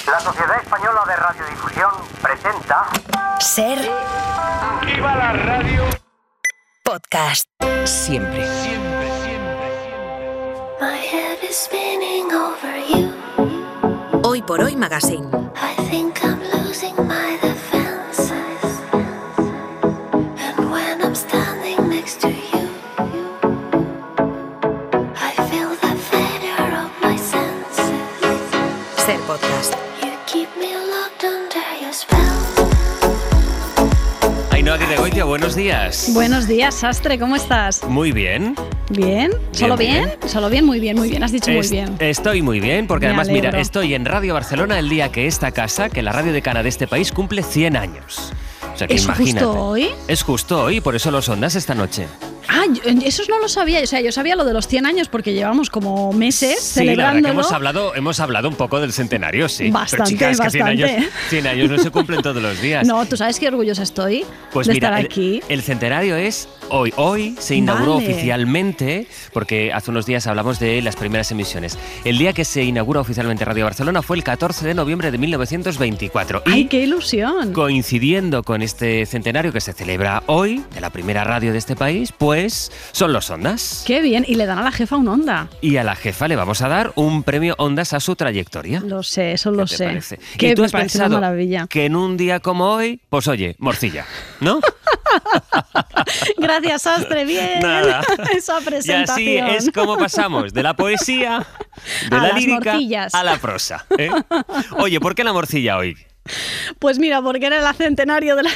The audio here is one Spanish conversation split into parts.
La Sociedad Española de Radiodifusión presenta... Ser... ¡Viva la radio! Podcast. Siempre. Siempre, siempre, siempre. My head is spinning over you. Hoy por Hoy Magazine. I think I'm losing my defenses. And when I'm standing next to you, I feel the failure of my senses. Ser Podcast. You keep me locked under your spell. Ainhoa Aguirregoitia, buenos días. Buenos días, Sastre, ¿cómo estás? Muy bien. ¿Bien? ¿Solo bien? bien. Solo bien, muy bien, has dicho muy bien. Estoy muy bien, porque Me además, alegro. mira, estoy en Radio Barcelona el día que esta casa, que la radio decana de este país, cumple 100 años. O sea que ¿Es imagínate. justo hoy? Es justo hoy, por eso los ondas esta noche. Ah, eso no lo sabía. O sea, yo sabía lo de los 100 años porque llevamos como meses Sí, la verdad celebrándolo. que hemos hablado un poco del centenario, sí. Bastante, Pero chicas, que 100 bastante. 100 años no se cumplen todos los días. No, ¿tú sabes qué orgullosa estoy Pues de mira, estar aquí? el centenario es hoy. Hoy se inauguró Vale. oficialmente, porque hace unos días hablamos de las primeras emisiones. El día que se inaugura oficialmente Radio Barcelona fue el 14 de noviembre de 1924. ¡Ay, Y qué ilusión! coincidiendo con este centenario que se celebra hoy, de la primera radio de este país, pues son los Ondas. ¡Qué bien! Y le dan a la jefa un Onda. Y a la jefa le vamos a dar un premio Ondas a su trayectoria. Lo sé, eso ¿Qué lo te sé. parece? Que ¿Y tú me has parece una pensado maravilla. que en un día como hoy, pues oye, morcilla, ¿no? Gracias, Sastre, bien. Nada. Esa Y presentación. así es como pasamos de la poesía, de A la las lírica, morcillas. a la prosa. ¿Eh? Oye, ¿por qué la morcilla hoy? Pues mira, porque era el centenario de la...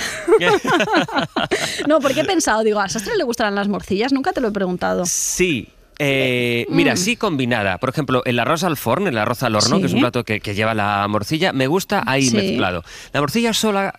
No, porque he pensado, digo, ¿a Sastre le gustarán las morcillas? Nunca te lo he preguntado. Sí. Mira, sí combinada. Por ejemplo, el arroz al forn, el arroz al horno, Sí. que es un plato que lleva la morcilla, me gusta ahí Sí. mezclado. La morcilla sola...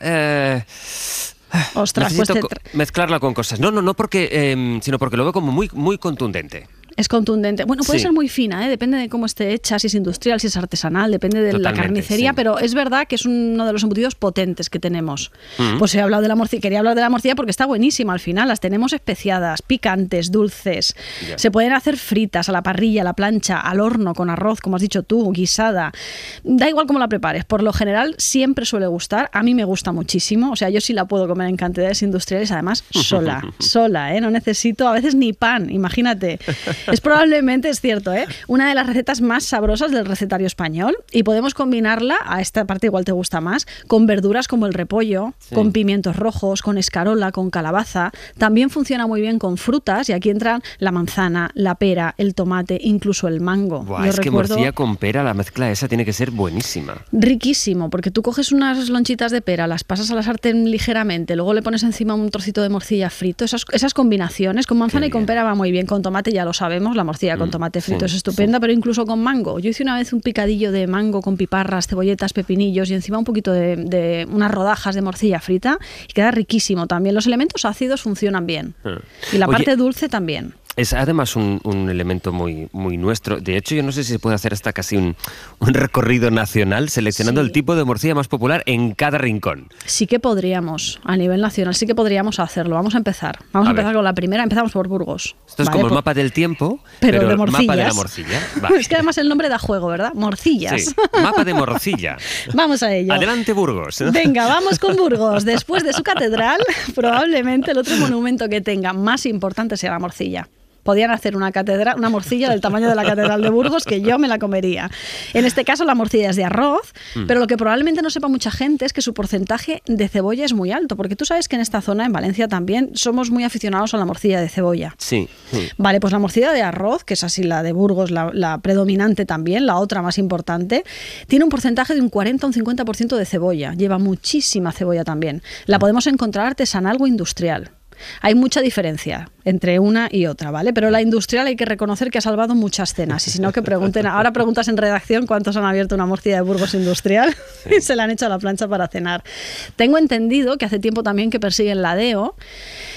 Ostras, pues necesito mezclarla con cosas. No porque, sino porque lo veo como muy, muy contundente. es contundente. Bueno, puede Sí. ser muy fina, ¿eh? Depende de cómo esté hecha, si es industrial, si es artesanal, depende de la Totalmente, carnicería, sí. pero es verdad que es uno de los embutidos potentes que tenemos. Mm. Pues he hablado de la morcilla, quería hablar de la morcilla porque está buenísima al final, las tenemos especiadas, picantes, dulces. Ya. Se pueden hacer fritas a la parrilla, a la plancha, al horno, con arroz, como has dicho tú, guisada. Da igual cómo la prepares, por lo general siempre suele gustar, a mí me gusta muchísimo, o sea, yo sí la puedo comer en cantidades industriales, además sola, ¿eh? No necesito a veces ni pan, imagínate. Es probablemente, es cierto, ¿eh? Una de las recetas más sabrosas del recetario español y podemos combinarla, a esta parte igual te gusta más, con verduras como el repollo, Sí. con pimientos rojos, con escarola, con calabaza. También funciona muy bien con frutas y aquí entran la manzana, la pera, el tomate, incluso el mango. Buah, Yo es que recuerdo- morcilla con pera, la mezcla esa tiene que ser buenísima. Riquísimo, porque tú coges unas lonchitas de pera, las pasas a la sartén ligeramente, luego le pones encima un trocito de morcilla frito. Esas combinaciones, con manzana Qué y con bien. pera va muy bien, con tomate ya lo sabemos, la morcilla con tomate frito sí, es estupenda, pero incluso con mango. Yo hice una vez un picadillo de mango con piparras, cebolletas, pepinillos y encima un poquito de unas rodajas de morcilla frita y queda riquísimo también. Los elementos ácidos funcionan bien y la Oye, parte dulce también. Es además un elemento muy, muy nuestro. De hecho, yo no sé si se puede hacer hasta casi un recorrido nacional seleccionando Sí. el tipo de morcilla más popular en cada rincón. Sí que podríamos, a nivel nacional, sí que podríamos hacerlo. Vamos a empezar. Vamos a A ver. empezar con la primera. Empezamos por Burgos. Esto es Vale, como el por- mapa del tiempo, pero de el mapa de la morcillas. morcilla. Vale. Es que además el nombre da juego, ¿verdad? Morcillas. Sí, mapa de morcilla. Vamos a ello. Adelante, Burgos. Venga, vamos con Burgos. Después de su catedral, probablemente el otro monumento que tenga más importante sea la morcilla. Podían hacer una catedral, una morcilla del tamaño de la catedral de Burgos, que yo me la comería. En este caso la morcilla es de arroz, pero lo que probablemente no sepa mucha gente es que su porcentaje de cebolla es muy alto, porque tú sabes que en esta zona, en Valencia también, somos muy aficionados a la morcilla de cebolla. Sí. Vale, pues la morcilla de arroz, que es así la de Burgos, la predominante también, la otra más importante, tiene un porcentaje de un 40 o un 50% de cebolla. Lleva muchísima cebolla también. La podemos encontrar artesanal o industrial. Hay mucha diferencia entre una y otra, ¿vale? Pero la industrial hay que reconocer que ha salvado muchas cenas. Y si no, que pregunten. Ahora preguntas en redacción cuántos han abierto una morcilla de Burgos industrial y se la han hecho a la plancha para cenar. Tengo entendido que hace tiempo también que persiguen la DEO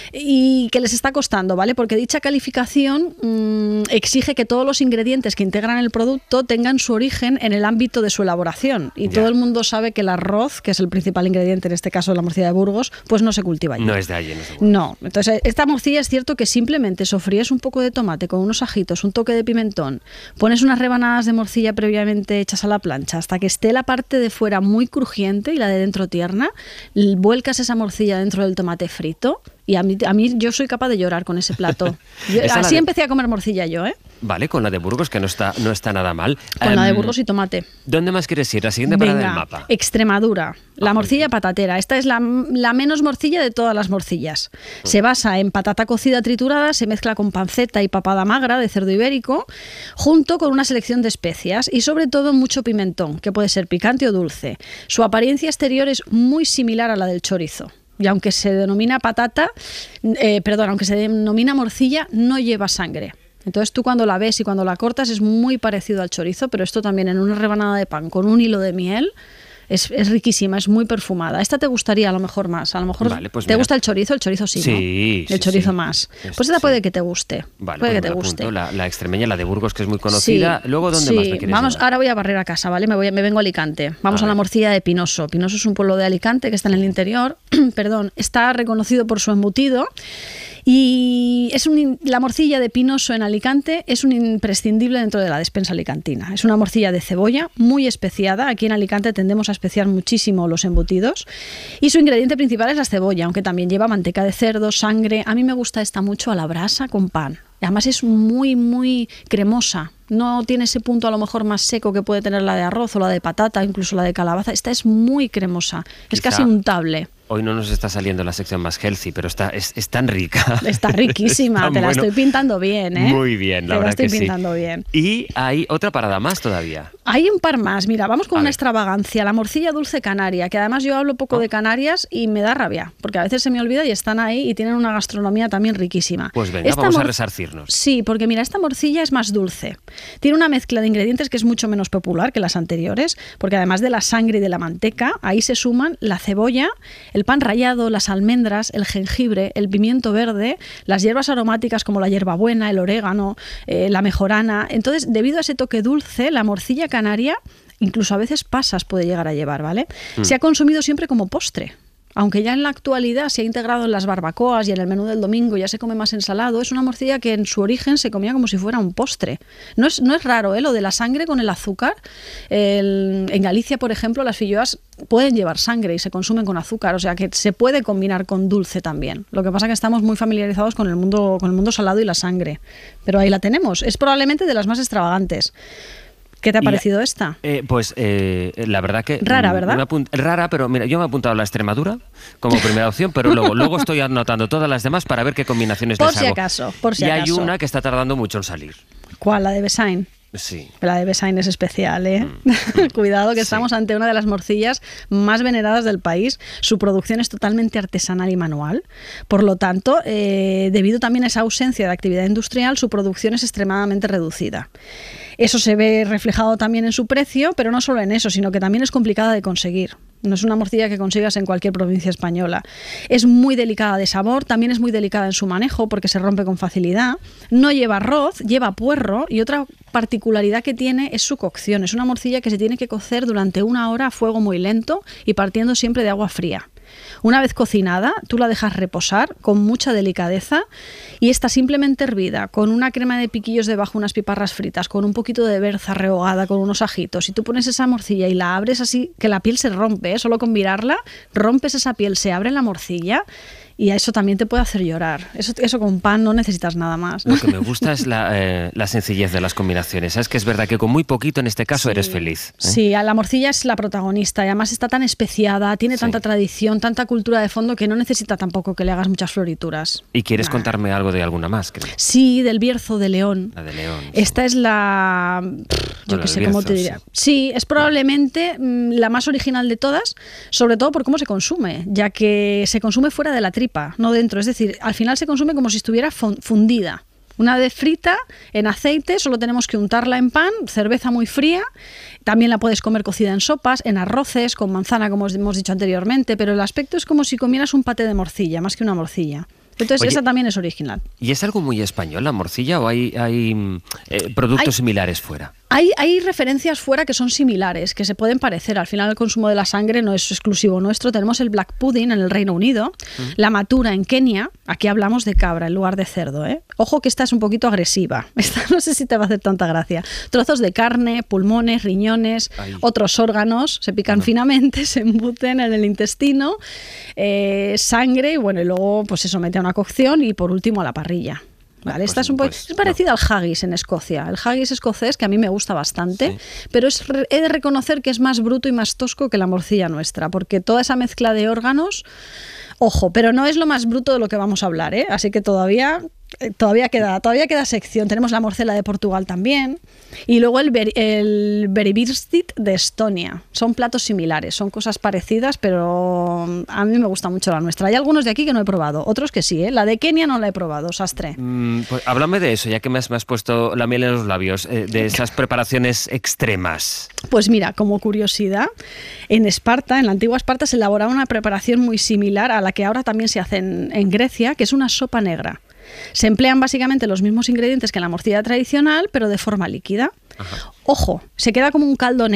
y que les está costando, ¿vale? Porque dicha calificación exige que todos los ingredientes que integran el producto tengan su origen en el ámbito de su elaboración. Y todo el mundo sabe que el arroz, que es el principal ingrediente en este caso de la morcilla de Burgos, pues no se cultiva allí. No es de allí. No. Entonces, esta morcilla es cierto que simplemente sofríes un poco de tomate con unos ajitos, un toque de pimentón, pones unas rebanadas de morcilla previamente hechas a la plancha hasta que esté la parte de fuera muy crujiente y la de dentro tierna, vuelcas esa morcilla dentro del tomate frito. Y a mí yo soy capaz de llorar con ese plato. Así empecé a comer morcilla yo, ¿eh? Vale, con la de Burgos, que no está nada mal. Con la de Burgos y tomate. ¿Dónde más quieres ir? La siguiente parada del mapa. Extremadura. La morcilla patatera. Esta es la menos morcilla de todas las morcillas. Se basa en patata cocida triturada, se mezcla con panceta y papada magra de cerdo ibérico, junto con una selección de especias y sobre todo mucho pimentón, que puede ser picante o dulce. Su apariencia exterior es muy similar a la del chorizo. Y aunque se denomina aunque se denomina morcilla, no lleva sangre. Entonces tú cuando la ves y cuando la cortas es muy parecido al chorizo, pero esto también en una rebanada de pan con un hilo de miel es riquísima, es muy perfumada. Esta te gustaría a lo mejor más. A lo mejor pues te gusta el chorizo sí, sí, ¿no? El chorizo más. Pues esta puede que te guste. Vale, puede pues que te guste. La extremeña, la de Burgos, que es muy conocida. Luego, ¿dónde más me quieres llevar? Ahora voy a barrer a casa, ¿vale? Me vengo a Alicante. Vamos a la morcilla de Pinoso. Pinoso es un pueblo de Alicante que está en el interior. Perdón, está reconocido por su embutido. Y la morcilla de Pinoso en Alicante es un imprescindible dentro de la despensa alicantina. Es una morcilla de cebolla muy especiada. Aquí en Alicante tendemos a especiar muchísimo los embutidos. Y su ingrediente principal es la cebolla, aunque también lleva manteca de cerdo, sangre. A mí me gusta esta mucho a la brasa con pan. Además es muy, muy cremosa. No tiene ese punto a lo mejor más seco que puede tener la de arroz o la de patata, incluso la de calabaza. Esta es muy cremosa. Es casi untable. Hoy no nos está saliendo la sección más healthy, pero es tan rica. Está riquísima, la estoy pintando bien, ¿eh? Muy bien, la verdad que sí. Te la estoy pintando bien. Y hay otra parada más todavía. Hay un par más, mira, vamos con una extravagancia, la morcilla dulce canaria, que además yo hablo poco de Canarias y me da rabia, porque a veces se me olvida y están ahí y tienen una gastronomía también riquísima. Pues venga, vamos a resarcirnos. Sí, porque mira, esta morcilla es más dulce. Tiene una mezcla de ingredientes que es mucho menos popular que las anteriores, porque además de la sangre y de la manteca, ahí se suman la cebolla, el pan rallado, las almendras, el jengibre, el pimiento verde, las hierbas aromáticas como la hierbabuena, el orégano, la mejorana. Entonces, debido a ese toque dulce, la morcilla canaria, incluso a veces pasas puede llegar a llevar, ¿vale? Se ha consumido siempre como postre. Aunque ya en la actualidad se ha integrado en las barbacoas y en el menú del domingo ya se come más ensalado, es una morcilla que en su origen se comía como si fuera un postre. No es raro, lo de la sangre con el azúcar. En Galicia, por ejemplo, las filloas pueden llevar sangre y se consumen con azúcar, o sea que se puede combinar con dulce también. Lo que pasa es que estamos muy familiarizados con el mundo salado y la sangre. Pero ahí la tenemos. Es probablemente de las más extravagantes. ¿Qué te ha parecido esta? La verdad que... Rara, ¿verdad? Rara, pero mira, yo me he apuntado a la Extremadura como primera opción, pero luego estoy anotando todas las demás para ver qué combinaciones les hago. Por si acaso. Y hay una que está tardando mucho en salir. ¿Cuál? ¿La de Besain? Sí. La de Besain es especial, ¿eh? Cuidado que estamos ante una de las morcillas más veneradas del país. Su producción es totalmente artesanal y manual. Por lo tanto, debido también a esa ausencia de actividad industrial, su producción es extremadamente reducida. Eso se ve reflejado también en su precio, pero no solo en eso, sino que también es complicada de conseguir. No es una morcilla que consigas en cualquier provincia española. Es muy delicada de sabor, también es muy delicada en su manejo porque se rompe con facilidad. No lleva arroz, lleva puerro y otra particularidad que tiene es su cocción. Es una morcilla que se tiene que cocer durante 1 hora a fuego muy lento y partiendo siempre de agua fría. Una vez cocinada, tú la dejas reposar con mucha delicadeza y está simplemente hervida con una crema de piquillos debajo, unas piparras fritas, con un poquito de berza rehogada, con unos ajitos. Y tú pones esa morcilla y la abres así, que la piel se rompe, ¿eh? Solo con mirarla, rompes esa piel, se abre la morcilla y a eso también te puede hacer llorar. Eso con pan no necesitas nada más. Lo que me gusta es la sencillez de las combinaciones. Sabes que es verdad que con muy poquito en este caso eres feliz, ¿eh? Sí, la morcilla es la protagonista y además está tan especiada, tiene tanta tradición, tanta cultura de fondo que no necesita tampoco que le hagas muchas florituras. ¿Y quieres contarme algo de alguna más, creo? Sí, del Bierzo de León. La de León. Esta es la... yo qué sé, ¿cómo te diría? Sí, es probablemente la más original de todas, sobre todo por cómo se consume, ya que se consume fuera de la tripa, no dentro. Es decir, al final se consume como si estuviera fundida. Una vez frita en aceite, solo tenemos que untarla en pan, cerveza muy fría. También la puedes comer cocida en sopas, en arroces, con manzana, como hemos dicho anteriormente, pero el aspecto es como si comieras un paté de morcilla, más que una morcilla. Entonces Oye, esa también es original. ¿Y es algo muy español la morcilla o hay productos similares fuera? Hay referencias fuera que son similares, que se pueden parecer. Al final el consumo de la sangre no es exclusivo nuestro. Tenemos el black pudding en el Reino Unido, la matura en Kenia. Aquí hablamos de cabra en lugar de cerdo, ¿eh? Ojo que esta es un poquito agresiva. Esta no sé si te va a hacer tanta gracia. Trozos de carne, pulmones, riñones, otros órganos, se pican finamente, se embuten en el intestino, sangre y bueno, y luego pues se somete a una cocción y por último a la parrilla. Vale, esta es parecida al haggis en Escocia. El haggis escocés, que a mí me gusta bastante, pero he de reconocer que es más bruto y más tosco que la morcilla nuestra, porque toda esa mezcla de órganos, ojo, pero no es lo más bruto de lo que vamos a hablar, ¿eh? Así que todavía queda sección. Tenemos la morcela de Portugal también y luego el beribirsit de Estonia. Son platos similares, son cosas parecidas, pero a mí me gusta mucho la nuestra. Hay algunos de aquí que no he probado, otros que sí, ¿eh? La de Kenia no la he probado, Sastre. Pues háblame de eso, ya que me has puesto la miel en los labios, de esas preparaciones extremas. Pues mira, como curiosidad, en Esparta, en la antigua Esparta, se elaboraba una preparación muy similar a la que ahora también se hace en Grecia, que es una sopa negra. Se emplean básicamente los mismos ingredientes que en la morcilla tradicional, pero de forma líquida. Ajá. Ojo, se queda como un caldo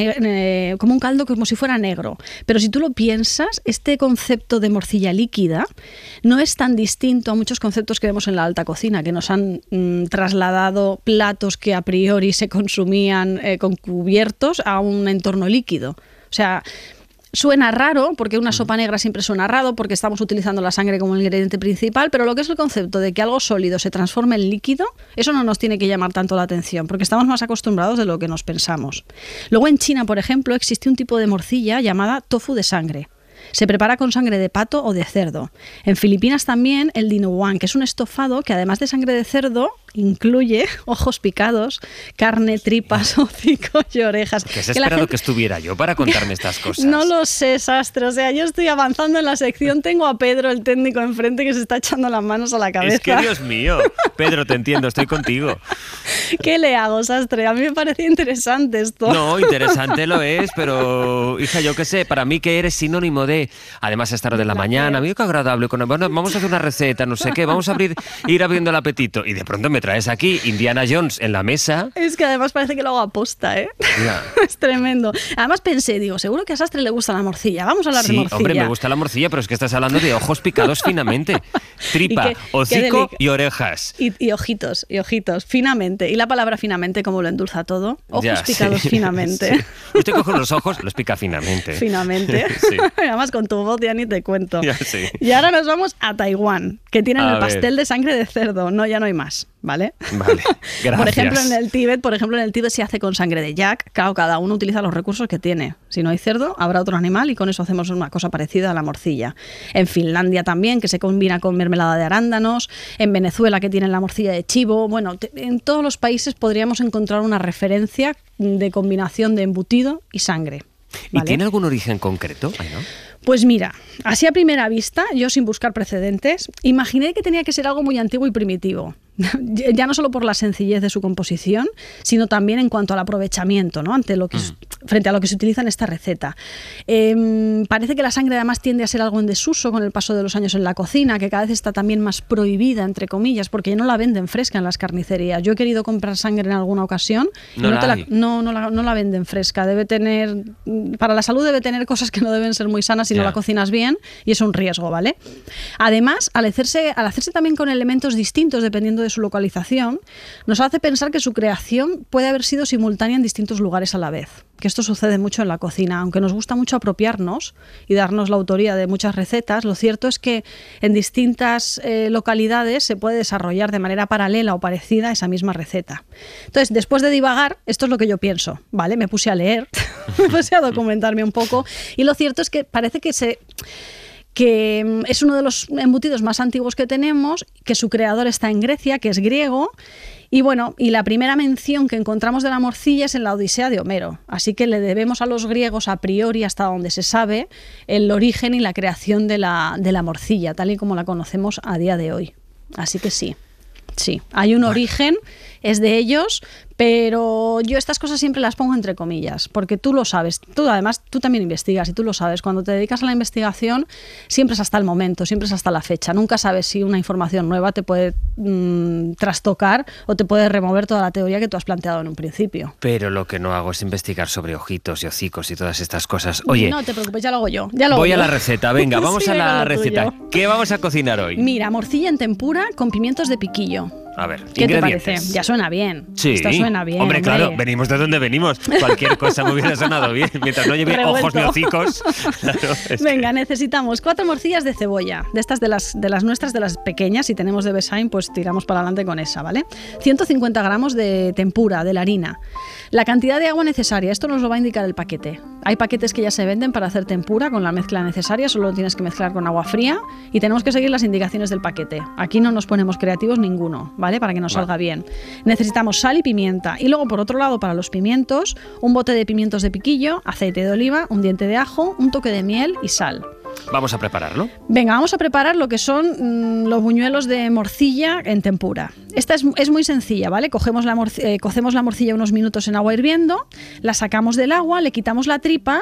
como si fuera negro. Pero si tú lo piensas, este concepto de morcilla líquida no es tan distinto a muchos conceptos que vemos en la alta cocina, que nos han trasladado platos que a priori se consumían con cubiertos a un entorno líquido. O sea, suena raro, porque una sopa negra siempre suena raro, porque estamos utilizando la sangre como el ingrediente principal, pero lo que es el concepto de que algo sólido se transforme en líquido, eso no nos tiene que llamar tanto la atención, porque estamos más acostumbrados de lo que nos pensamos. Luego en China, por ejemplo, existe un tipo de morcilla llamada tofu de sangre. Se prepara con sangre de pato o de cerdo. En Filipinas también el dinuguan, que es un estofado que además de sangre de cerdo incluye ojos picados, carne, tripas, hocico y orejas. ¿Qué has esperado que estuviera yo para contarme estas cosas? No lo sé, Sastre. O sea, yo estoy avanzando en la sección. Tengo a Pedro, el técnico, enfrente que se está echando las manos a la cabeza. Es que, Dios mío, Pedro, te entiendo, estoy contigo. ¿Qué le hago, Sastre? A mí me parecía interesante esto. No, interesante lo es, pero, hija, yo qué sé, para mí que eres sinónimo de, además, esta hora de la mañana, mira qué agradable, bueno, vamos a hacer una receta, no sé qué, vamos a ir abriendo el apetito, y de pronto me traes aquí Indiana Jones en la mesa. Es que además parece que lo hago aposta, ¿eh? Ya. Es tremendo. Además pensé, digo, seguro que a Sastre le gusta la morcilla, vamos a hablar de morcilla. Sí, hombre, me gusta la morcilla, pero es que estás hablando de ojos picados finamente, tripa, hocico y orejas. Y ojitos, finamente. Y la palabra finamente, como lo endulza todo. Ojos picados finamente. Sí. Usted coge los ojos, los pica finamente. Finamente. Sí. Además con tu voz ya ni te cuento. Ya, sí. Y ahora nos vamos a Taiwán, que tienen el pastel de sangre de cerdo. No, ya no hay más. ¿Vale? Vale, gracias. Por ejemplo, en el Tíbet se hace con sangre de yak. Claro, cada uno utiliza los recursos que tiene. Si no hay cerdo, habrá otro animal y con eso hacemos una cosa parecida a la morcilla. En Finlandia también, que se combina con mermelada de arándanos. En Venezuela, que tienen la morcilla de chivo. Bueno, en todos los países podríamos encontrar una referencia de combinación de embutido y sangre. ¿Vale? ¿Y tiene algún origen concreto? Ay, ¿no? Pues mira, así a primera vista, yo sin buscar precedentes, imaginé que tenía que ser algo muy antiguo y primitivo. Ya no solo por la sencillez de su composición, sino también en cuanto al aprovechamiento, ¿no? Frente a lo que se utiliza en esta receta. Parece que la sangre además tiende a ser algo en desuso con el paso de los años en la cocina, que cada vez está también más prohibida, entre comillas, porque ya no la venden fresca en las carnicerías. Yo he querido comprar sangre en alguna ocasión y no la venden fresca. Para la salud debe tener cosas que no deben ser muy sanas si no la cocinas bien, y es un riesgo, ¿vale? Además, al hacerse también con elementos distintos dependiendo de su localización, nos hace pensar que su creación puede haber sido simultánea en distintos lugares a la vez. Que esto sucede mucho en la cocina. Aunque nos gusta mucho apropiarnos y darnos la autoría de muchas recetas, lo cierto es que en distintas localidades se puede desarrollar de manera paralela o parecida esa misma receta. Entonces, después de divagar, esto es lo que yo pienso, ¿vale? Me puse a leer, me puse a documentarme un poco, y lo cierto es que parece que es uno de los embutidos más antiguos que tenemos, que su creador está en Grecia, que es griego, y bueno, y la primera mención que encontramos de la morcilla es en la Odisea de Homero, así que le debemos a los griegos a priori, hasta donde se sabe, el origen y la creación de la morcilla, tal y como la conocemos a día de hoy. Así que sí, hay un origen es de ellos, pero yo estas cosas siempre las pongo entre comillas, porque tú lo sabes, además tú también investigas y tú lo sabes, cuando te dedicas a la investigación siempre es hasta el momento, siempre es hasta la fecha, nunca sabes si una información nueva te puede trastocar o te puede remover toda la teoría que tú has planteado en un principio. Pero lo que no hago es investigar sobre ojitos y hocicos y todas estas cosas. Oye, no te preocupes, ya lo hago yo. Voy a la receta, venga, vamos Sí, a venga, la lo receta. tuyo. ¿Qué vamos a cocinar hoy? Mira, morcilla en tempura con pimientos de piquillo. A ver, ¿Qué te ingredientes. parece? Ya suena bien. Sí. Esto suena bien. Hombre, claro, venimos de donde venimos. Cualquier cosa me hubiera sonado bien. Mientras no lleve ojos ni hocicos. Claro, Venga, necesitamos 4 morcillas de cebolla. De estas de las nuestras, de las pequeñas. Si tenemos de Besain, pues tiramos para adelante con esa, ¿vale? 150 gramos de tempura, de la harina. La cantidad de agua necesaria, esto nos lo va a indicar el paquete. Hay paquetes que ya se venden para hacer tempura con la mezcla necesaria, solo lo tienes que mezclar con agua fría y tenemos que seguir las indicaciones del paquete. Aquí no nos ponemos creativos ninguno, ¿vale? Para que nos salga bien. Necesitamos sal y pimienta. Y luego, por otro lado, para los pimientos, un bote de pimientos de piquillo, aceite de oliva, un diente de ajo, un toque de miel y sal. Vamos a prepararlo. Venga, vamos a preparar lo que son los buñuelos de morcilla en tempura. Esta es muy sencilla, ¿vale? Cocemos la morcilla unos minutos en agua hirviendo, la sacamos del agua, le quitamos la tripa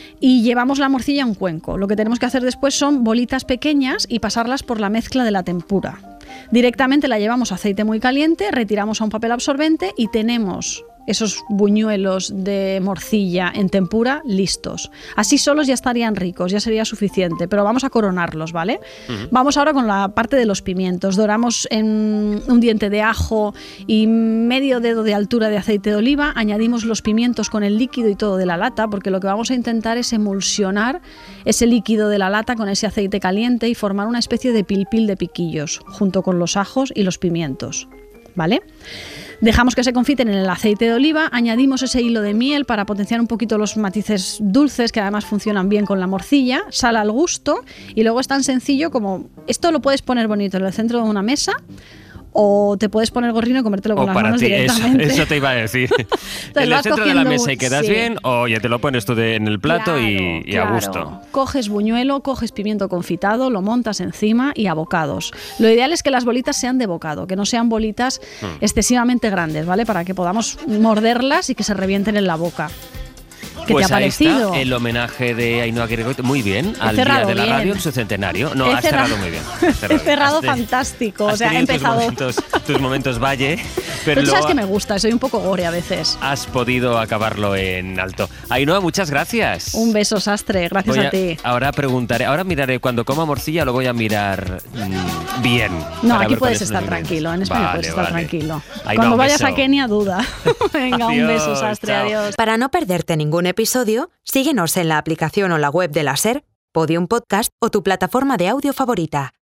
y llevamos la morcilla a un cuenco. Lo que tenemos que hacer después son bolitas pequeñas y pasarlas por la mezcla de la tempura. Directamente la llevamos a aceite muy caliente, retiramos a un papel absorbente y tenemos esos buñuelos de morcilla en tempura listos. Así solos ya estarían ricos, ya sería suficiente, pero vamos a coronarlos, ¿vale? Vamos ahora con la parte de los pimientos. Doramos en un diente de ajo y medio dedo de altura de aceite de oliva. Añadimos los pimientos con el líquido y todo de la lata, porque lo que vamos a intentar es emulsionar ese líquido de la lata con ese aceite caliente y formar una especie de pilpil de piquillos, junto con los ajos y los pimientos, ¿vale? Dejamos que se confiten en el aceite de oliva, añadimos ese hilo de miel para potenciar un poquito los matices dulces que además funcionan bien con la morcilla, sal al gusto y luego es tan sencillo como esto lo puedes poner bonito en el centro de una mesa o te puedes poner gorrino y comértelo con las manos directamente. Eso te iba a decir. En el centro de la mesa y quedas bien, o ya te lo pones tú en el plato y a gusto. Coges buñuelo, coges pimiento confitado, lo montas encima y a bocados. Lo ideal es que las bolitas sean de bocado, que no sean bolitas excesivamente grandes, ¿vale? Para que podamos morderlas y que se revienten en la boca. ¿Qué pues te ha parecido? Ahí está el homenaje de Ainhoa Guirigoi, muy bien, al Día de la Radio en su centenario. No, has cerrado muy bien. He cerrado fantástico. O sea, he empezado. Tus momentos valle. Pero tú sabes que me gusta, soy un poco gore a veces. Has podido acabarlo en alto. Ainhoa, muchas gracias. Un beso, sastre, gracias a ti. Ahora miraré, cuando coma morcilla lo voy a mirar bien. No, aquí puedes estar tranquilo, en España puedes estar tranquilo. Ainhoa, cuando vayas a Kenia, duda. Venga, adiós, un beso, sastre, chao. adiós. Para no perderte ningún episodio, síguenos en la aplicación o la web de la SER, Podium Podcast o tu plataforma de audio favorita.